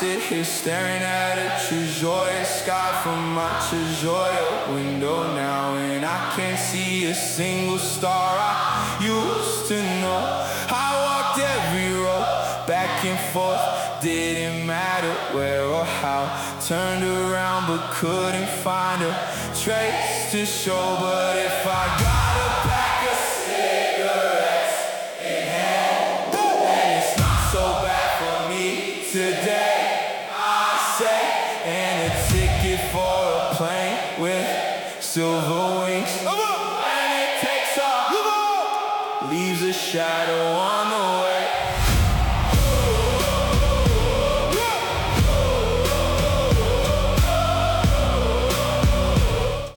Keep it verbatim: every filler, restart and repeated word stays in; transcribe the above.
sit here staring at a treasure sky from my treasure window now, and I can't see a single star I used to know. I walked every road back and forth, didn't matter where or how. Turned around but couldn't find a trace to show. But if I got a pack of cigarettes in hand, and it's not so bad for me today, I say, and a ticket for a plane with silver wings, and it takes off, leaves a shadow on